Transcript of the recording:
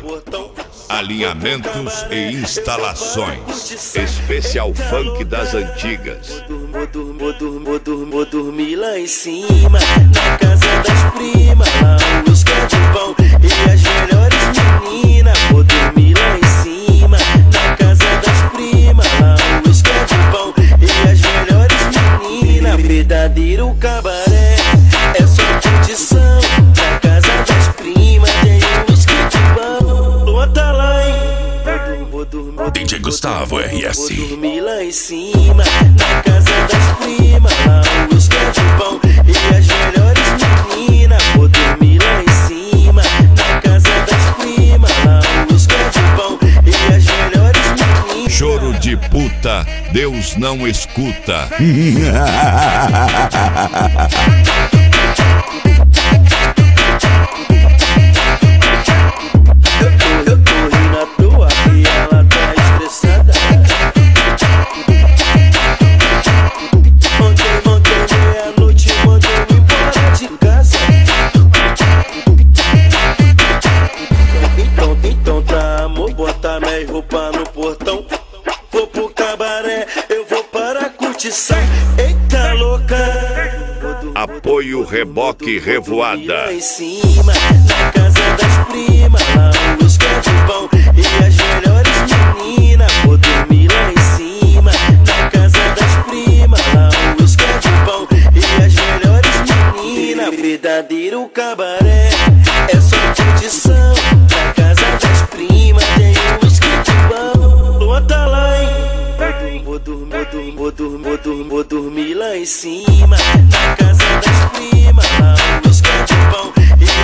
alinhamentos e instalações. Especial funk das antigas. Vou dormir lá em cima, na casa das primas. Lá o uísque é de pão e as melhores meninas. Vou dormir lá em cima, na casa das primas. Lá o uísque é de pão e as melhores meninas. Verdadeiro cabaré, é só curtição. Na casa das primas tem um uísque de pão. Bota lá, hein? DJ Gustavo RS. Vou dormir lá em cima, na casa das primas. Lá o uísque é de pão e as melhores meninas. Vou dormir lá em cima, na casa das primas. Lá o uísque é de pão e as melhores meninas. Choro de puta, Deus não escuta. Eu tô rindo à toa e ela tá estressada. Ontem meia-noite mandou me embora de casa. Então tá, amor, bota minha roupa no portão. Vou pro cabaré, eu vou para a curtição. Eita louca. Apoio Reboque Revoada. Lá em cima, na casa das primas. Lá o uísque é de pão e as melhores meninas. Vou dormir lá em cima, na casa das primas. Lá o uísque é de pão e as melhores meninas. Verdadeiro cabaré, é só curtição. Na casa das primas tem um uísque de pão. Bota lá, hein? Vou dormir lá em cima, na casa das primas. Lá o uísque é de pão e